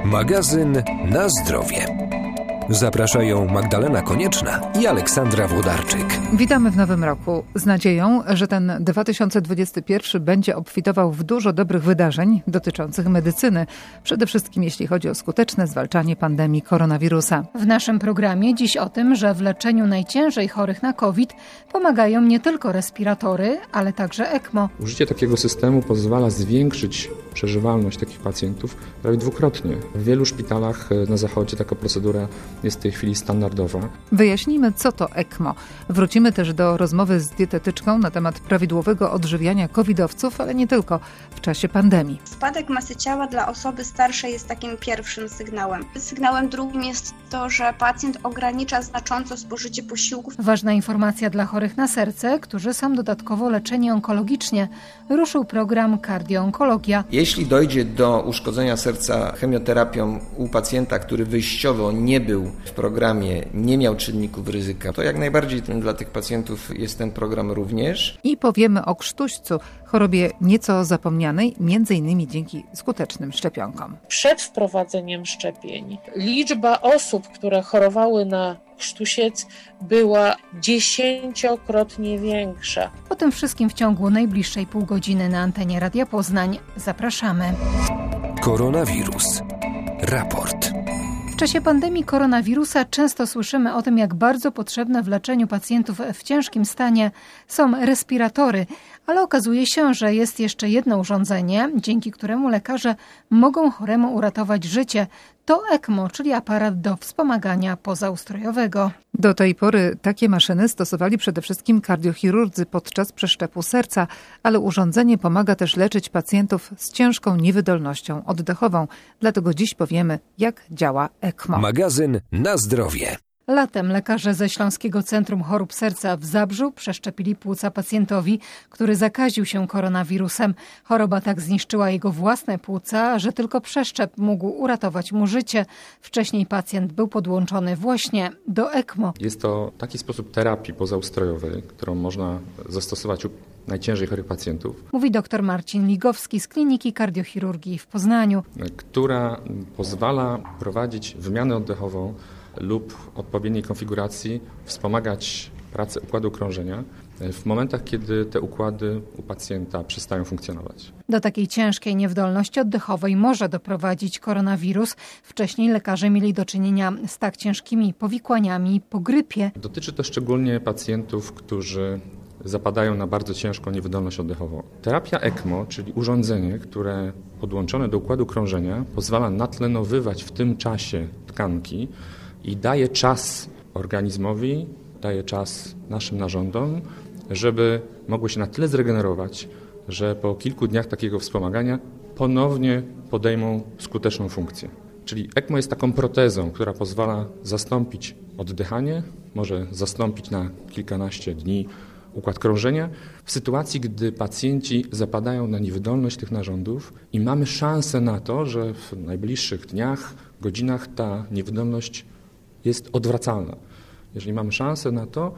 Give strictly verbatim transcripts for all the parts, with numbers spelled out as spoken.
Magazyn na zdrowie. Zapraszają Magdalena Konieczna i Aleksandra Włodarczyk. Witamy w nowym roku z nadzieją, że ten dwa tysiące dwudziesty pierwszy będzie obfitował w dużo dobrych wydarzeń dotyczących medycyny. Przede wszystkim jeśli chodzi o skuteczne zwalczanie pandemii koronawirusa. W naszym programie dziś o tym, że w leczeniu najciężej chorych na COVID pomagają nie tylko respiratory, ale także ECMO. Użycie takiego systemu pozwala zwiększyć przeżywalność takich pacjentów prawie dwukrotnie. W wielu szpitalach na zachodzie taka procedura jest w tej chwili standardowa. Wyjaśnimy, co to ECMO. Wrócimy też do rozmowy z dietetyczką na temat prawidłowego odżywiania covidowców, ale nie tylko w czasie pandemii. Spadek masy ciała dla osoby starszej jest takim pierwszym sygnałem. Sygnałem drugim jest to, że pacjent ogranicza znacząco spożycie posiłków. Ważna informacja dla chorych na serce, którzy są dodatkowo leczeni onkologicznie. Ruszył program Kardioonkologia. Jeśli dojdzie do uszkodzenia serca chemioterapią u pacjenta, który wyjściowo nie był w programie, nie miał czynników ryzyka, to jak najbardziej dla tych pacjentów jest ten program również. I powiemy o krztuścu, chorobie nieco zapomnianej, między innymi dzięki skutecznym szczepionkom. Przed wprowadzeniem szczepień liczba osób, które chorowały na krztusiec, była dziesięciokrotnie większa. O tym wszystkim w ciągu najbliższej pół godziny na antenie Radia Poznań. Zapraszamy. Koronawirus. Raport. W czasie pandemii koronawirusa często słyszymy o tym, jak bardzo potrzebne w leczeniu pacjentów w ciężkim stanie są respiratory, ale okazuje się, że jest jeszcze jedno urządzenie, dzięki któremu lekarze mogą choremu uratować życie. To ECMO, czyli aparat do wspomagania pozaustrojowego. Do tej pory takie maszyny stosowali przede wszystkim kardiochirurdzy podczas przeszczepu serca, ale urządzenie pomaga też leczyć pacjentów z ciężką niewydolnością oddechową. Dlatego dziś powiemy, jak działa ECMO. Magazyn na zdrowie. Latem lekarze ze Śląskiego Centrum Chorób Serca w Zabrzu przeszczepili płuca pacjentowi, który zakaził się koronawirusem. Choroba tak zniszczyła jego własne płuca, że tylko przeszczep mógł uratować mu życie. Wcześniej pacjent był podłączony właśnie do ECMO. Jest to taki sposób terapii pozaustrojowej, którą można zastosować u najciężej chorych pacjentów. Mówi dr Marcin Ligowski z Kliniki Kardiochirurgii w Poznaniu. Która pozwala prowadzić wymianę oddechową lub odpowiedniej konfiguracji, wspomagać pracę układu krążenia w momentach, kiedy te układy u pacjenta przestają funkcjonować. Do takiej ciężkiej niewydolności oddechowej może doprowadzić koronawirus. Wcześniej lekarze mieli do czynienia z tak ciężkimi powikłaniami po grypie. Dotyczy to szczególnie pacjentów, którzy zapadają na bardzo ciężką niewydolność oddechową. Terapia ECMO, czyli urządzenie, które podłączone do układu krążenia pozwala natlenowywać w tym czasie tkanki i daje czas organizmowi, daje czas naszym narządom, żeby mogły się na tyle zregenerować, że po kilku dniach takiego wspomagania ponownie podejmą skuteczną funkcję. Czyli ECMO jest taką protezą, która pozwala zastąpić oddychanie, może zastąpić na kilkanaście dni układ krążenia w sytuacji, gdy pacjenci zapadają na niewydolność tych narządów i mamy szansę na to, że w najbliższych dniach, godzinach ta niewydolność jest odwracalna. Jeżeli mamy szansę na to,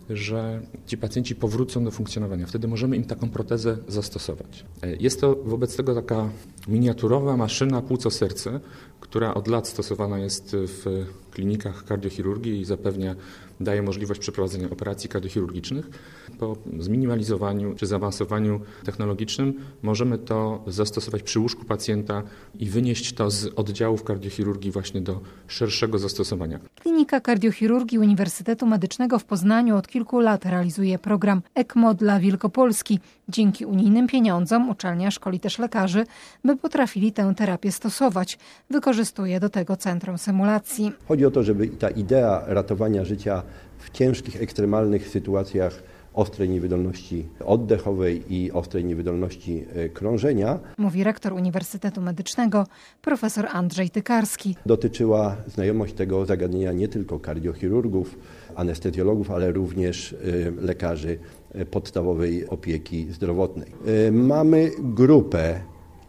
że ci pacjenci powrócą do funkcjonowania, wtedy możemy im taką protezę zastosować. Jest to wobec tego taka miniaturowa maszyna płuco-serce, która od lat stosowana jest w klinikach kardiochirurgii i zapewnia, daje możliwość przeprowadzenia operacji kardiochirurgicznych. Po zminimalizowaniu czy zaawansowaniu technologicznym możemy to zastosować przy łóżku pacjenta i wynieść to z oddziałów kardiochirurgii właśnie do szerszego zastosowania. Klinika Kardiochirurgii Uniwersytetu Medycznego w Poznaniu od kilku lat realizuje program ECMO dla Wielkopolski. Dzięki unijnym pieniądzom uczelnia szkoli też lekarzy, by potrafili tę terapię stosować. Wykorzystuje do tego centrum symulacji. Chodzi o to, żeby ta idea ratowania życia w ciężkich, ekstremalnych sytuacjach ostrej niewydolności oddechowej i ostrej niewydolności krążenia, mówi rektor Uniwersytetu Medycznego profesor Andrzej Tykarski. Dotyczyła znajomość tego zagadnienia nie tylko kardiochirurgów, anestezjologów, ale również lekarzy podstawowej opieki zdrowotnej. Mamy grupę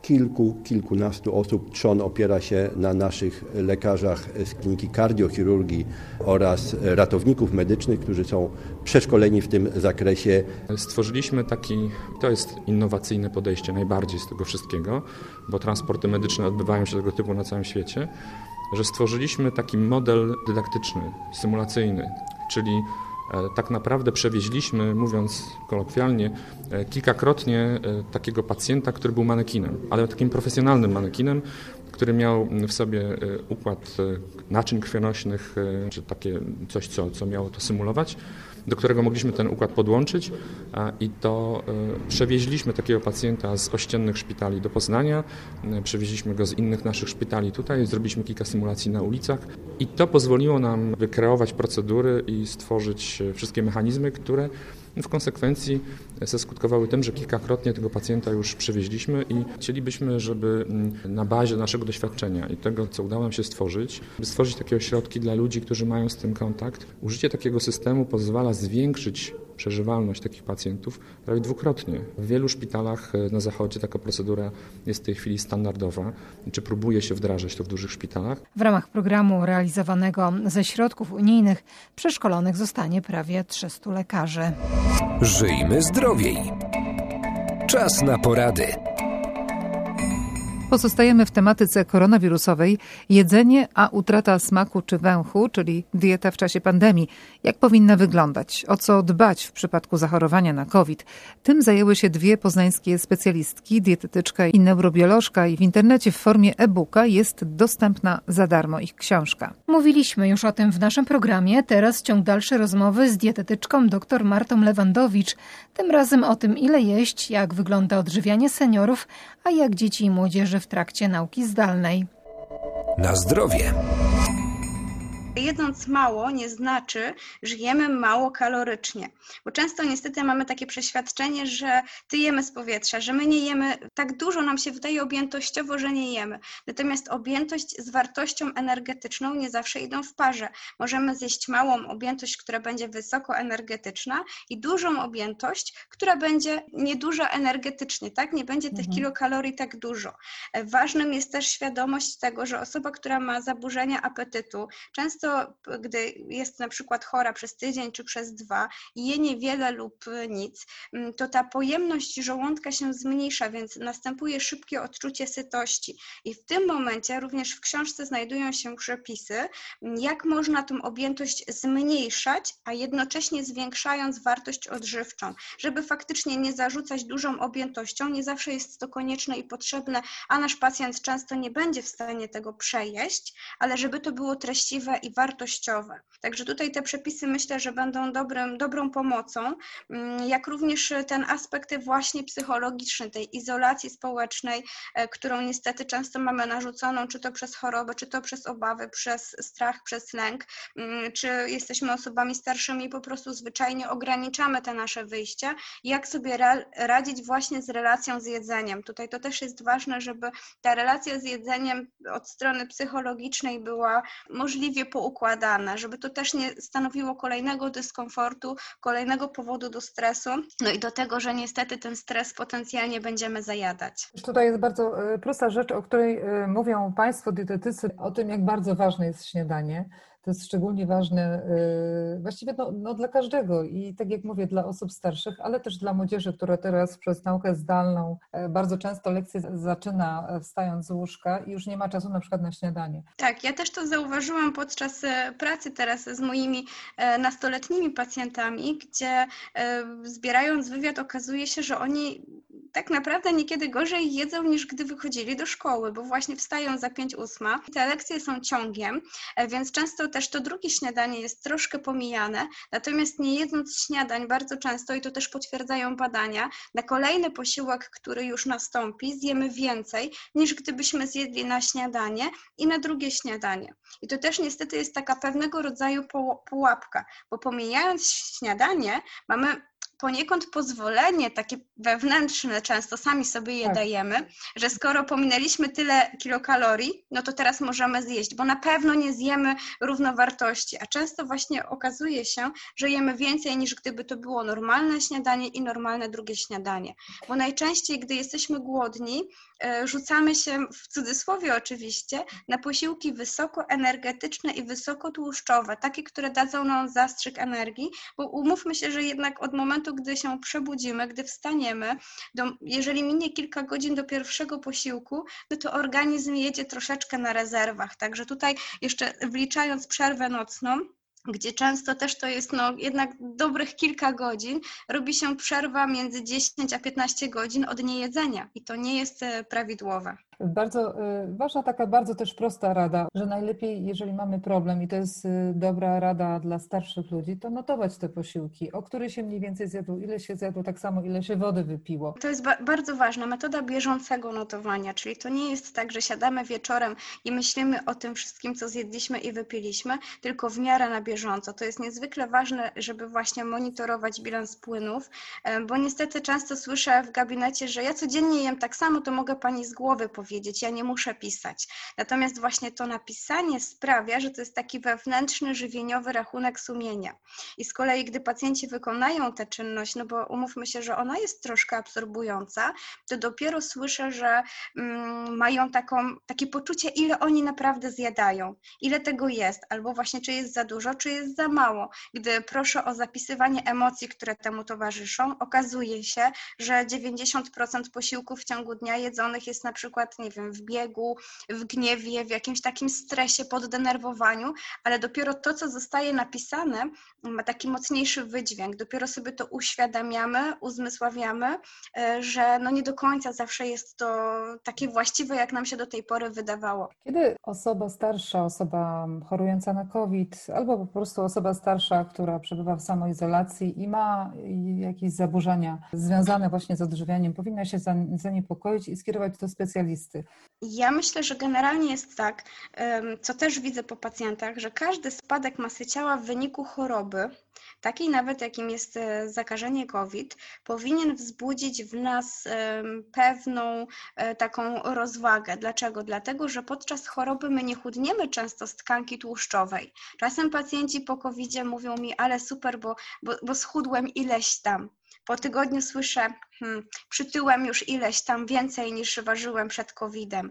kilku, kilkunastu osób. Trzon opiera się na naszych lekarzach z kliniki kardiochirurgii oraz ratowników medycznych, którzy są przeszkoleni w tym zakresie. Stworzyliśmy taki, to jest innowacyjne podejście najbardziej z tego wszystkiego, bo transporty medyczne odbywają się tego typu na całym świecie, że stworzyliśmy taki model dydaktyczny, symulacyjny, czyli tak naprawdę przewieźliśmy, mówiąc kolokwialnie, kilkakrotnie takiego pacjenta, który był manekinem, ale takim profesjonalnym manekinem, który miał w sobie układ naczyń krwionośnych, czy takie coś, co, co miało to symulować, do którego mogliśmy ten układ podłączyć i to przewieźliśmy takiego pacjenta z ościennych szpitali do Poznania, przewieźliśmy go z innych naszych szpitali tutaj, zrobiliśmy kilka symulacji na ulicach i to pozwoliło nam wykreować procedury i stworzyć wszystkie mechanizmy, które w konsekwencji zaskutkowały tym, że kilkakrotnie tego pacjenta już przewieźliśmy i chcielibyśmy, żeby na bazie naszego doświadczenia i tego, co udało nam się stworzyć, by stworzyć takie ośrodki dla ludzi, którzy mają z tym kontakt. Użycie takiego systemu pozwala zwiększyć przeżywalność takich pacjentów prawie dwukrotnie. W wielu szpitalach na zachodzie taka procedura jest w tej chwili standardowa, czy próbuje się wdrażać to w dużych szpitalach. W ramach programu realizowanego ze środków unijnych przeszkolonych zostanie prawie trzystu lekarzy. Żyjmy zdrowiej. Czas na porady. Pozostajemy w tematyce koronawirusowej. Jedzenie, a utrata smaku czy węchu, czyli dieta w czasie pandemii. Jak powinna wyglądać? O co dbać w przypadku zachorowania na COVID? Tym zajęły się dwie poznańskie specjalistki, dietetyczka i neurobiolożka, i w internecie w formie e-booka jest dostępna za darmo ich książka. Mówiliśmy już o tym w naszym programie. Teraz ciąg dalszy rozmowy z dietetyczką dr Martą Lewandowicz. Tym razem o tym, ile jeść, jak wygląda odżywianie seniorów, a jak dzieci i młodzieży w trakcie nauki zdalnej. Na zdrowie. Jedząc mało nie znaczy, że jemy mało kalorycznie, bo często niestety mamy takie przeświadczenie, że tyjemy z powietrza, że my nie jemy, tak dużo nam się wydaje objętościowo, że nie jemy. Natomiast objętość z wartością energetyczną nie zawsze idą w parze. Możemy zjeść małą objętość, która będzie wysoko energetyczna i dużą objętość, która będzie nieduża energetycznie, tak? Nie będzie tych mhm. kilokalorii tak dużo. Ważnym jest też świadomość tego, że osoba, która ma zaburzenia apetytu, często gdy jest na przykład chora przez tydzień czy przez dwa i je niewiele lub nic, to ta pojemność żołądka się zmniejsza, więc następuje szybkie odczucie sytości. I w tym momencie również w książce znajdują się przepisy, jak można tą objętość zmniejszać, a jednocześnie zwiększając wartość odżywczą, żeby faktycznie nie zarzucać dużą objętością. Nie zawsze jest to konieczne i potrzebne, a nasz pacjent często nie będzie w stanie tego przejeść, ale żeby to było treściwe i wartościowe. Także tutaj te przepisy myślę, że będą dobrym, dobrą pomocą, jak również ten aspekt właśnie psychologiczny, tej izolacji społecznej, którą niestety często mamy narzuconą, czy to przez chorobę, czy to przez obawy, przez strach, przez lęk, czy jesteśmy osobami starszymi i po prostu zwyczajnie ograniczamy te nasze wyjścia. Jak sobie radzić właśnie z relacją z jedzeniem. Tutaj to też jest ważne, żeby ta relacja z jedzeniem od strony psychologicznej była możliwie poukładana, żeby to też nie stanowiło kolejnego dyskomfortu, kolejnego powodu do stresu, no i do tego, że niestety ten stres potencjalnie będziemy zajadać. Tutaj jest bardzo prosta rzecz, o której mówią Państwo dietetycy, o tym, jak bardzo ważne jest śniadanie. To jest szczególnie ważne właściwie no, no dla każdego i tak jak mówię, dla osób starszych, ale też dla młodzieży, która teraz przez naukę zdalną bardzo często lekcje zaczyna wstając z łóżka i już nie ma czasu na przykład na śniadanie. Tak, ja też to zauważyłam podczas pracy teraz z moimi nastoletnimi pacjentami, gdzie zbierając wywiad okazuje się, że oni tak naprawdę niekiedy gorzej jedzą niż gdy wychodzili do szkoły, bo właśnie wstają za pięć ósma. Te lekcje są ciągiem, więc często też to drugie śniadanie jest troszkę pomijane, natomiast nie jedząc śniadań bardzo często, i to też potwierdzają badania, na kolejny posiłek, który już nastąpi, zjemy więcej niż gdybyśmy zjedli na śniadanie i na drugie śniadanie. I to też niestety jest taka pewnego rodzaju pułapka, bo pomijając śniadanie mamy poniekąd pozwolenie takie wewnętrzne, często sami sobie je tak. dajemy, że skoro pominęliśmy tyle kilokalorii, no to teraz możemy zjeść, bo na pewno nie zjemy równowartości, a często właśnie okazuje się, że jemy więcej niż gdyby to było normalne śniadanie i normalne drugie śniadanie, bo najczęściej, gdy jesteśmy głodni, rzucamy się, w cudzysłowie oczywiście, na posiłki wysokoenergetyczne i wysokotłuszczowe, takie, które dadzą nam zastrzyk energii, bo umówmy się, że jednak od momentu, gdy się przebudzimy, gdy wstaniemy, do, jeżeli minie kilka godzin do pierwszego posiłku, no to organizm jedzie troszeczkę na rezerwach, także tutaj jeszcze wliczając przerwę nocną, gdzie często też to jest no, jednak dobrych kilka godzin, robi się przerwa między dziesięć a piętnaście godzin od niejedzenia i to nie jest prawidłowe. Bardzo ważna, taka bardzo też prosta rada, że najlepiej, jeżeli mamy problem i to jest dobra rada dla starszych ludzi, to notować te posiłki, o które się mniej więcej zjadło, ile się zjadło, tak samo ile się wody wypiło. To jest ba- bardzo ważna metoda bieżącego notowania, czyli to nie jest tak, że siadamy wieczorem i myślimy o tym wszystkim, co zjedliśmy i wypiliśmy, tylko w miarę na bieżąco. To jest niezwykle ważne, żeby właśnie monitorować bilans płynów, bo niestety często słyszę w gabinecie, że ja codziennie jem tak samo, to mogę pani z głowy powiedzieć. powiedzieć, ja nie muszę pisać. Natomiast właśnie to napisanie sprawia, że to jest taki wewnętrzny, żywieniowy rachunek sumienia. I z kolei, gdy pacjenci wykonają tę czynność, no bo umówmy się, że ona jest troszkę absorbująca, to dopiero słyszę, że mm, mają taką, takie poczucie, ile oni naprawdę zjadają, ile tego jest, albo właśnie czy jest za dużo, czy jest za mało. Gdy proszę o zapisywanie emocji, które temu towarzyszą, okazuje się, że dziewięćdziesiąt procent posiłków w ciągu dnia jedzonych jest na przykład, nie wiem, w biegu, w gniewie, w jakimś takim stresie, poddenerwowaniu, ale dopiero to, co zostaje napisane, ma taki mocniejszy wydźwięk. Dopiero sobie to uświadamiamy, uzmysławiamy, że no nie do końca zawsze jest to takie właściwe, jak nam się do tej pory wydawało. Kiedy osoba starsza, osoba chorująca na COVID, albo po prostu osoba starsza, która przebywa w samoizolacji i ma jakieś zaburzenia związane właśnie z odżywianiem, powinna się zaniepokoić i skierować do specjalisty? Ja myślę, że generalnie jest tak, co też widzę po pacjentach, że każdy spadek masy ciała w wyniku choroby, takiej nawet jakim jest zakażenie COVID, powinien wzbudzić w nas pewną taką rozwagę. Dlaczego? Dlatego, że podczas choroby my nie chudniemy często z tkanki tłuszczowej. Czasem pacjenci po kowidzie mówią mi, ale super, bo, bo, bo schudłem ileś tam. Po tygodniu słyszę, hmm, przytyłem już ileś tam więcej niż ważyłem przed kowidem.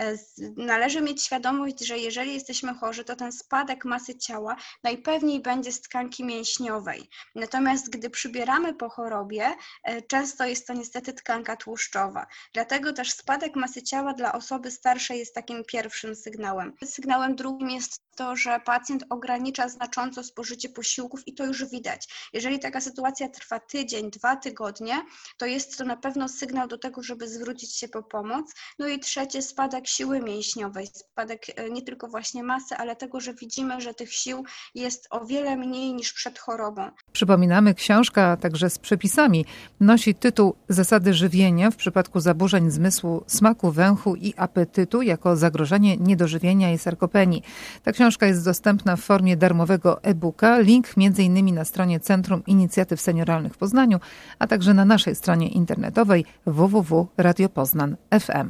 Należy mieć świadomość, że jeżeli jesteśmy chorzy, to ten spadek masy ciała najpewniej będzie z tkanki mięśniowej. Natomiast gdy przybieramy po chorobie, często jest to niestety tkanka tłuszczowa. Dlatego też spadek masy ciała dla osoby starszej jest takim pierwszym sygnałem. Sygnałem drugim jest to, że pacjent ogranicza znacząco spożycie posiłków i to już widać. Jeżeli taka sytuacja trwa tydzień, dwa tygodnie, to jest to na pewno sygnał do tego, żeby zwrócić się po pomoc. No i trzecie, spadek siły mięśniowej, spadek nie tylko właśnie masy, ale tego, że widzimy, że tych sił jest o wiele mniej niż przed chorobą. Przypominamy, książka także z przepisami nosi tytuł Zasady żywienia w przypadku zaburzeń zmysłu smaku, węchu i apetytu jako zagrożenie niedożywienia i sarkopenii. Ta książka jest dostępna w formie darmowego e-booka. Link między innymi na stronie Centrum Inicjatyw Senioralnych w Poznaniu, a także na naszej stronie internetowej w w w kropka radio poznań kropka f m.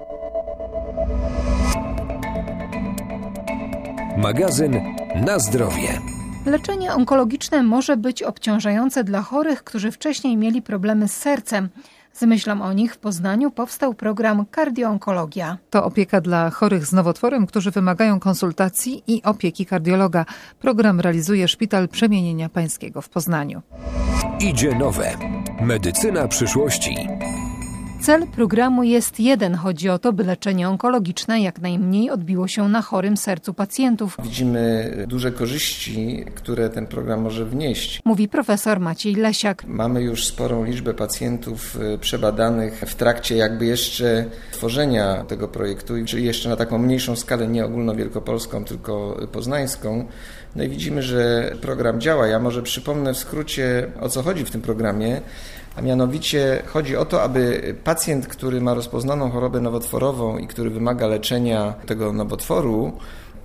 Magazyn Na zdrowie. Leczenie onkologiczne może być obciążające dla chorych, którzy wcześniej mieli problemy z sercem. Z myślą o nich w Poznaniu powstał program Kardioonkologia. To opieka dla chorych z nowotworem, którzy wymagają konsultacji i opieki kardiologa. Program realizuje Szpital Przemienienia Pańskiego w Poznaniu. Idzie nowe. Medycyna przyszłości. Cel programu jest jeden. Chodzi o to, by leczenie onkologiczne jak najmniej odbiło się na chorym sercu pacjentów. Widzimy duże korzyści, które ten program może wnieść. Mówi profesor Maciej Lesiak. Mamy już sporą liczbę pacjentów przebadanych w trakcie jakby jeszcze tworzenia tego projektu, czyli jeszcze na taką mniejszą skalę, nie ogólnowielkopolską, tylko poznańską. No i widzimy, że program działa. Ja może przypomnę w skrócie, o co chodzi w tym programie. A mianowicie chodzi o to, aby pacjent, który ma rozpoznaną chorobę nowotworową i który wymaga leczenia tego nowotworu, a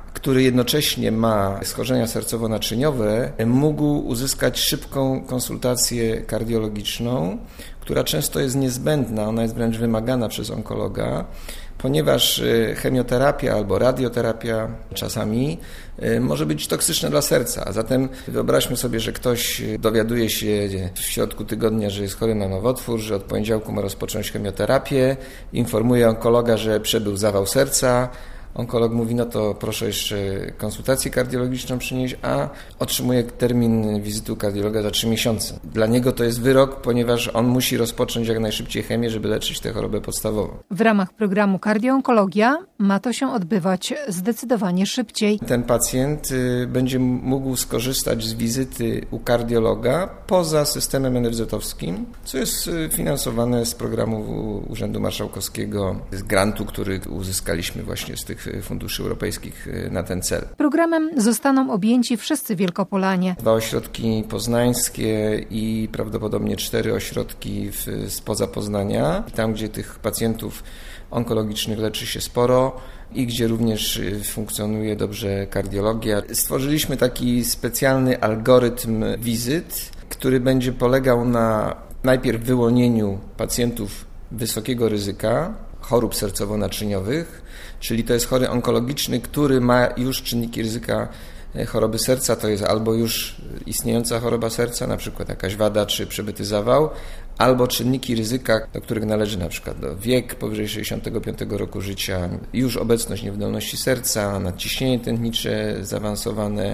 który jednocześnie ma schorzenia sercowo-naczyniowe, mógł uzyskać szybką konsultację kardiologiczną, która często jest niezbędna, ona jest wręcz wymagana przez onkologa, ponieważ chemioterapia albo radioterapia czasami może być toksyczna dla serca. A zatem wyobraźmy sobie, że ktoś dowiaduje się w środku tygodnia, że jest chory na nowotwór, że od poniedziałku ma rozpocząć chemioterapię, informuje onkologa, że przebył zawał serca. Onkolog mówi, no to proszę jeszcze konsultację kardiologiczną przynieść, a otrzymuje termin wizyty u kardiologa za trzy miesiące. Dla niego to jest wyrok, ponieważ on musi rozpocząć jak najszybciej chemię, żeby leczyć tę chorobę podstawową. W ramach programu Kardioonkologia ma to się odbywać zdecydowanie szybciej. Ten pacjent będzie mógł skorzystać z wizyty u kardiologa poza systemem en ef zet-owskim, co jest finansowane z programu Urzędu Marszałkowskiego, z grantu, który uzyskaliśmy właśnie z tych funduszy europejskich na ten cel. Programem zostaną objęci wszyscy Wielkopolanie. Dwa ośrodki poznańskie i prawdopodobnie cztery ośrodki w, spoza Poznania. Tam, gdzie tych pacjentów onkologicznych leczy się sporo i gdzie również funkcjonuje dobrze kardiologia. Stworzyliśmy taki specjalny algorytm wizyt, który będzie polegał na najpierw wyłonieniu pacjentów wysokiego ryzyka, chorób sercowo-naczyniowych, czyli to jest chory onkologiczny, który ma już czynniki ryzyka choroby serca, to jest albo już istniejąca choroba serca, na przykład jakaś wada czy przebyty zawał, albo czynniki ryzyka, do których należy na przykład wiek powyżej sześćdziesiątego piątego roku życia, już obecność niewydolności serca, nadciśnienie tętnicze zaawansowane,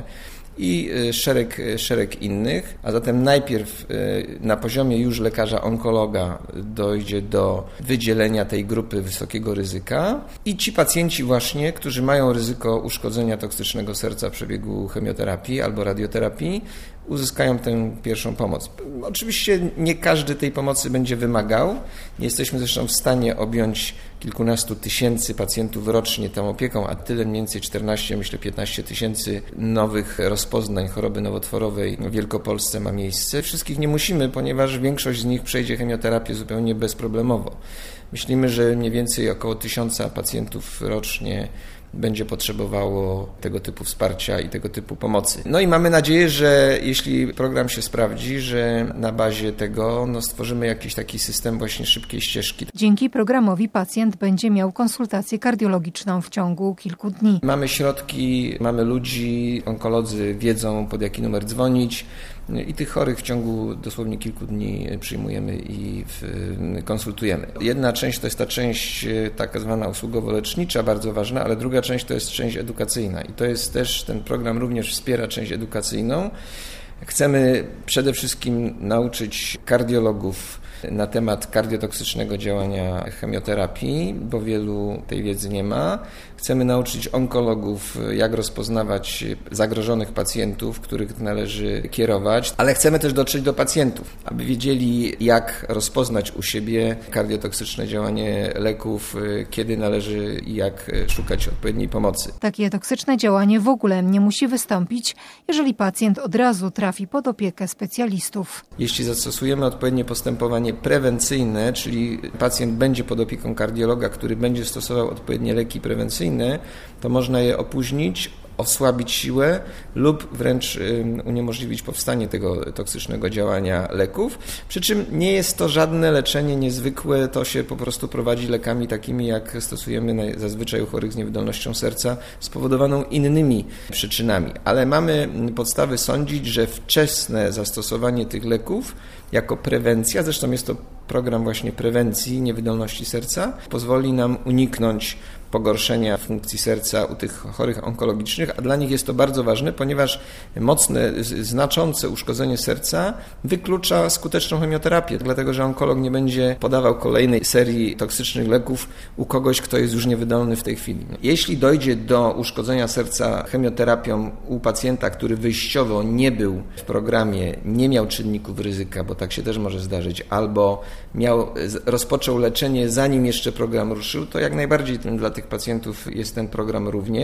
i szereg, szereg innych, a zatem najpierw na poziomie już lekarza onkologa dojdzie do wydzielenia tej grupy wysokiego ryzyka i ci pacjenci właśnie, którzy mają ryzyko uszkodzenia toksycznego serca w przebiegu chemioterapii albo radioterapii, uzyskają tę pierwszą pomoc. Oczywiście nie każdy tej pomocy będzie wymagał. Nie jesteśmy zresztą w stanie objąć kilkunastu tysięcy pacjentów rocznie tą opieką, a tyle mniej więcej czternaście, myślę piętnaście tysięcy nowych rozpoznań choroby nowotworowej w Wielkopolsce ma miejsce. Wszystkich nie musimy, ponieważ większość z nich przejdzie chemioterapię zupełnie bezproblemowo. Myślimy, że mniej więcej około tysiąca pacjentów rocznie będzie potrzebowało tego typu wsparcia i tego typu pomocy. No i mamy nadzieję, że jeśli program się sprawdzi, że na bazie tego no, stworzymy jakiś taki system właśnie szybkiej ścieżki. Dzięki programowi pacjent będzie miał konsultację kardiologiczną w ciągu kilku dni. Mamy środki, mamy ludzi, onkolodzy wiedzą, pod jaki numer dzwonić. I tych chorych w ciągu dosłownie kilku dni przyjmujemy i konsultujemy. Jedna część to jest ta część tak zwana usługowo-lecznicza, bardzo ważna, ale druga część to jest część edukacyjna. I to jest też, ten program również wspiera część edukacyjną. Chcemy przede wszystkim nauczyć kardiologów na temat kardiotoksycznego działania chemioterapii, bo wielu tej wiedzy nie ma. Chcemy nauczyć onkologów, jak rozpoznawać zagrożonych pacjentów, których należy kierować, ale chcemy też dotrzeć do pacjentów, aby wiedzieli, jak rozpoznać u siebie kardiotoksyczne działanie leków, kiedy należy i jak szukać odpowiedniej pomocy. Takie toksyczne działanie w ogóle nie musi wystąpić, jeżeli pacjent od razu trafi pod opiekę specjalistów. Jeśli zastosujemy odpowiednie postępowanie prewencyjne, czyli pacjent będzie pod opieką kardiologa, który będzie stosował odpowiednie leki prewencyjne, to można je opóźnić, osłabić siłę lub wręcz uniemożliwić powstanie tego toksycznego działania leków. Przy czym nie jest to żadne leczenie niezwykłe, to się po prostu prowadzi lekami takimi, jak stosujemy zazwyczaj u chorych z niewydolnością serca, spowodowaną innymi przyczynami. Ale mamy podstawy sądzić, że wczesne zastosowanie tych leków jako prewencja, zresztą jest to program właśnie prewencji niewydolności serca, pozwoli nam uniknąć pogorszenia funkcji serca u tych chorych onkologicznych, a dla nich jest to bardzo ważne, ponieważ mocne, znaczące uszkodzenie serca wyklucza skuteczną chemioterapię, dlatego że onkolog nie będzie podawał kolejnej serii toksycznych leków u kogoś, kto jest już niewydolny w tej chwili. Jeśli dojdzie do uszkodzenia serca chemioterapią u pacjenta, który wyjściowo nie był w programie, nie miał czynników ryzyka, bo tak się też może zdarzyć, albo miał, rozpoczął leczenie zanim jeszcze program ruszył, to jak najbardziej dla tych pacjentów jest ten program również.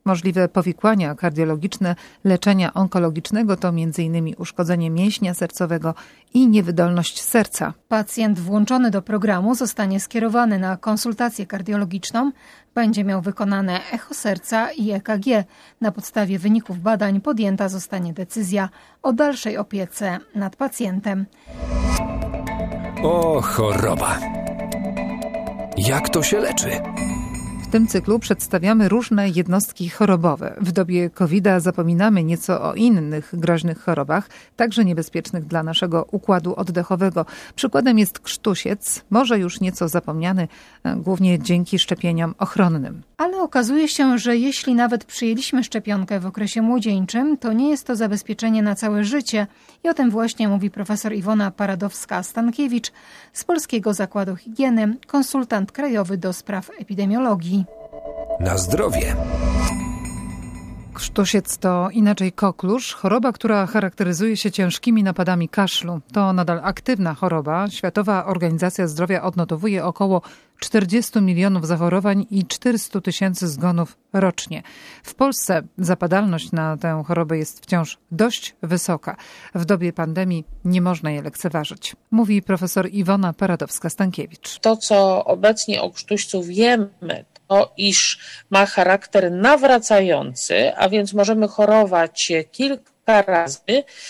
Możliwe powikłania kardiologiczne leczenia onkologicznego to między innymi uszkodzenie mięśnia sercowego i niewydolność serca. Pacjent włączony do programu zostanie skierowany na konsultację kardiologiczną, będzie miał wykonane echo serca i E K G. Na podstawie wyników badań podjęta zostanie decyzja o dalszej opiece nad pacjentem. O, choroba! Jak to się leczy? W tym cyklu przedstawiamy różne jednostki chorobowe. W dobie kowida zapominamy nieco o innych groźnych chorobach, także niebezpiecznych dla naszego układu oddechowego. Przykładem jest krztusiec, może już nieco zapomniany, głównie dzięki szczepieniom ochronnym. Ale okazuje się, że jeśli nawet przyjęliśmy szczepionkę w okresie młodzieńczym, to nie jest to zabezpieczenie na całe życie. I o tym właśnie mówi profesor Iwona Paradowska-Stankiewicz z Polskiego Zakładu Higieny, konsultant krajowy do spraw epidemiologii. Na zdrowie. Krztusiec to inaczej koklusz, choroba, która charakteryzuje się ciężkimi napadami kaszlu. To nadal aktywna choroba. Światowa Organizacja Zdrowia odnotowuje około czterdzieści milionów zachorowań i czterysta tysięcy zgonów rocznie. W Polsce zapadalność na tę chorobę jest wciąż dość wysoka. W dobie pandemii nie można jej lekceważyć, mówi profesor Iwona Paradowska-Stankiewicz. To, co obecnie o krztuścu wiemy, to iż ma charakter nawracający, a więc możemy chorować kilka razy.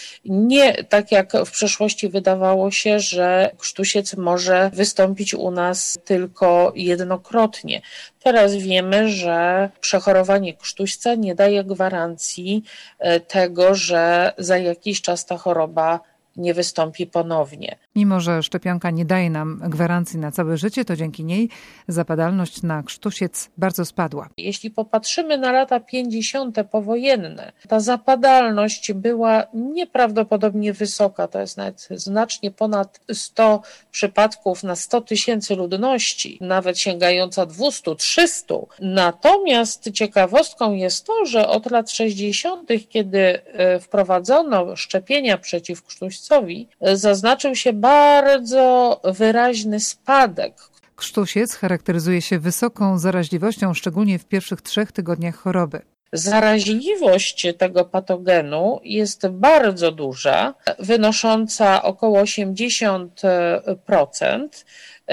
Nie tak jak w przeszłości wydawało się, że krztusiec może wystąpić u nas tylko jednokrotnie. Teraz wiemy, że przechorowanie krztuśca nie daje gwarancji tego, że za jakiś czas ta choroba nie wystąpi ponownie. Mimo że szczepionka nie daje nam gwarancji na całe życie, to dzięki niej zapadalność na krztusiec bardzo spadła. Jeśli popatrzymy na lata pięćdziesiąte powojenne, ta zapadalność była nieprawdopodobnie wysoka. To jest nawet znacznie ponad sto przypadków na sto tysięcy ludności, nawet sięgająca dwieście trzysta. Natomiast ciekawostką jest to, że od lat sześćdziesiątych, kiedy wprowadzono szczepienia przeciw krztuścowi, zaznaczył się bardzo wyraźny spadek. Krztusiec charakteryzuje się wysoką zaraźliwością, szczególnie w pierwszych trzech tygodniach choroby. Zaraźliwość tego patogenu jest bardzo duża, wynosząca około osiemdziesiąt procent.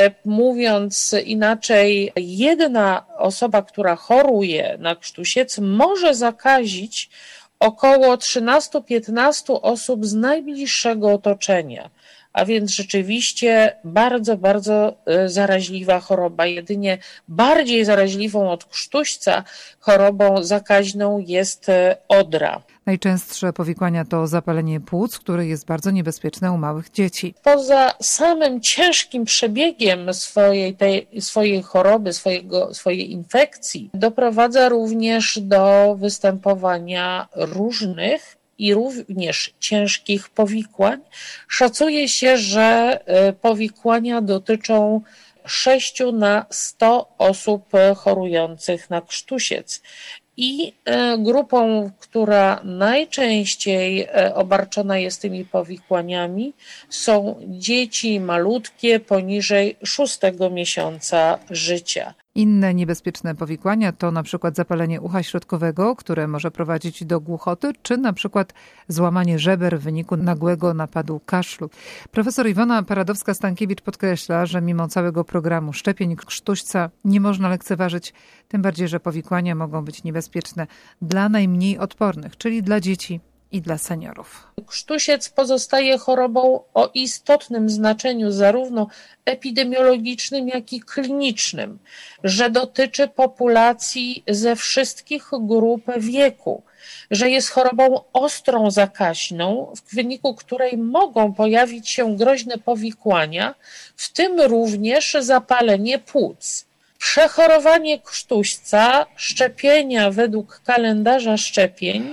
Mówiąc inaczej, jedna osoba, która choruje na krztusiec, może zakazić około trzynaście do piętnastu osób z najbliższego otoczenia. A więc rzeczywiście bardzo, bardzo zaraźliwa choroba. Jedynie bardziej zaraźliwą od krztuśca chorobą zakaźną jest odra. Najczęstsze powikłania to zapalenie płuc, które jest bardzo niebezpieczne u małych dzieci. Poza samym ciężkim przebiegiem swojej, tej, swojej choroby, swojego, swojej infekcji, doprowadza również do występowania różnych i również ciężkich powikłań. Szacuje się, że powikłania dotyczą sześciu na sto osób chorujących na krztusiec. I grupą, która najczęściej obarczona jest tymi powikłaniami, są dzieci malutkie poniżej szóstego miesiąca życia. Inne niebezpieczne powikłania to na przykład zapalenie ucha środkowego, które może prowadzić do głuchoty, czy na przykład złamanie żeber w wyniku nagłego napadu kaszlu. Profesor Iwona Paradowska-Stankiewicz podkreśla, że mimo całego programu szczepień krztuśca nie można lekceważyć, tym bardziej, że powikłania mogą być niebezpieczne dla najmniej odpornych, czyli dla dzieci i dla seniorów. Krztusiec pozostaje chorobą o istotnym znaczeniu zarówno epidemiologicznym, jak i klinicznym, że dotyczy populacji ze wszystkich grup wieku, że jest chorobą ostrą zakaźną, w wyniku której mogą pojawić się groźne powikłania, w tym również zapalenie płuc. Przechorowanie krztuśca, szczepienia według kalendarza szczepień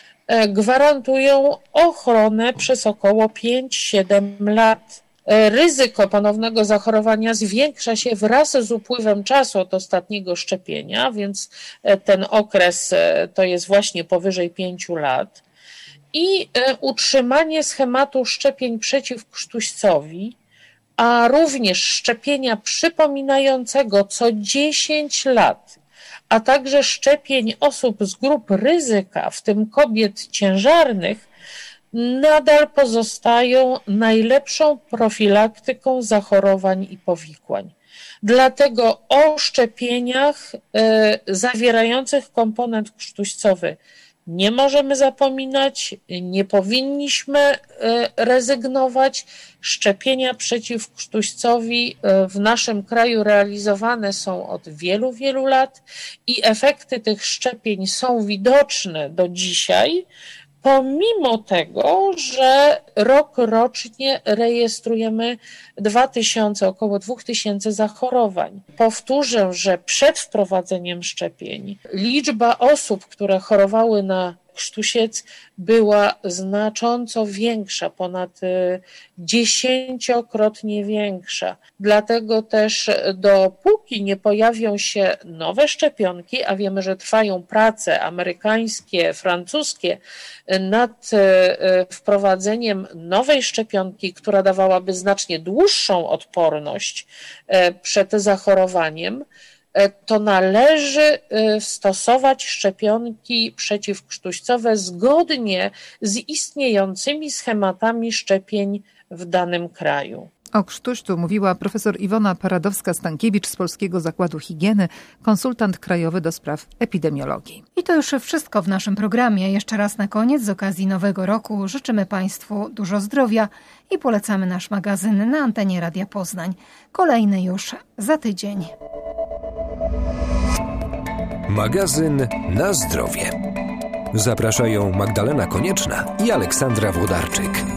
gwarantują ochronę przez około pięć do siedmiu lat. Ryzyko ponownego zachorowania zwiększa się wraz z upływem czasu od ostatniego szczepienia, więc ten okres to jest właśnie powyżej pięciu lat. I utrzymanie schematu szczepień przeciw krztuścowi, a również szczepienia przypominającego co dziesięć lat a także szczepień osób z grup ryzyka, w tym kobiet ciężarnych, nadal pozostają najlepszą profilaktyką zachorowań i powikłań. Dlatego o szczepieniach zawierających komponent krztuścowy nie możemy zapominać, nie powinniśmy rezygnować. Szczepienia przeciw krztuścowi w naszym kraju realizowane są od wielu, wielu lat i efekty tych szczepień są widoczne do dzisiaj, pomimo tego, że rok rocznie rejestrujemy dwa tysiące, około dwa tysiące zachorowań. Powtórzę, że przed wprowadzeniem szczepień liczba osób, które chorowały na krztusiec była znacząco większa, ponad dziesięciokrotnie większa. Dlatego też dopóki nie pojawią się nowe szczepionki, a wiemy, że trwają prace amerykańskie, francuskie nad wprowadzeniem nowej szczepionki, która dawałaby znacznie dłuższą odporność przed zachorowaniem, to należy stosować szczepionki przeciwkrztuścowe zgodnie z istniejącymi schematami szczepień w danym kraju. O krztuścu mówiła profesor Iwona Paradowska-Stankiewicz z Polskiego Zakładu Higieny, konsultant krajowy do spraw epidemiologii. I to już wszystko w naszym programie. Jeszcze raz na koniec z okazji Nowego Roku życzymy Państwu dużo zdrowia i polecamy nasz magazyn na antenie Radia Poznań. Kolejny już za tydzień. Magazyn na zdrowie. Zapraszają Magdalena Konieczna i Aleksandra Włodarczyk.